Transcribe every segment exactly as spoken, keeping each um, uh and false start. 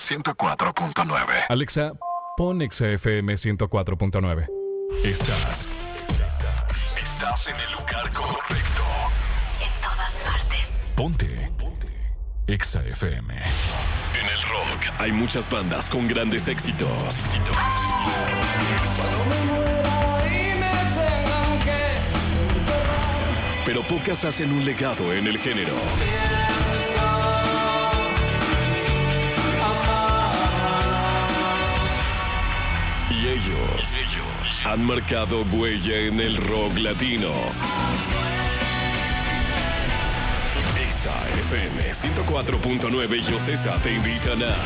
ciento cuatro punto nueve. Alexa, pon Exa F M ciento cuatro punto nueve. Estás. Estás en el lugar correcto. En todas partes. Ponte. Ponte. Exa F M. En el rock hay muchas bandas con grandes éxitos. Pero pocas hacen un legado en el género. Y ellos, ellos han marcado huella en el rock latino. Exa F M ciento cuatro punto nueve y Ocesa te invitan a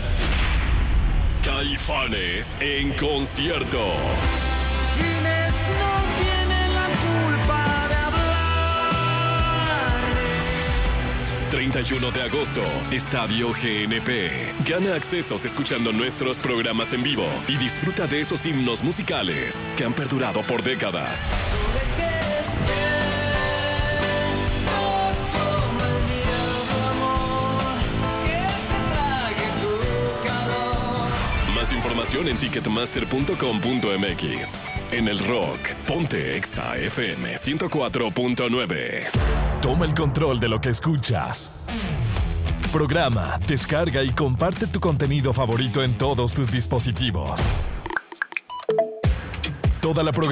Caifanes en concierto. Quienes no tienen la culpa de hablar. treinta y uno de agosto, Estadio G N P. Gana accesos escuchando nuestros programas en vivo y disfruta de esos himnos musicales que han perdurado por décadas. Más información en ticketmaster punto com punto m x. En el rock, ponte Exa F M ciento cuatro punto nueve. Toma el control de lo que escuchas. Programa, descarga y comparte tu contenido favorito en todos tus dispositivos. Toda la programación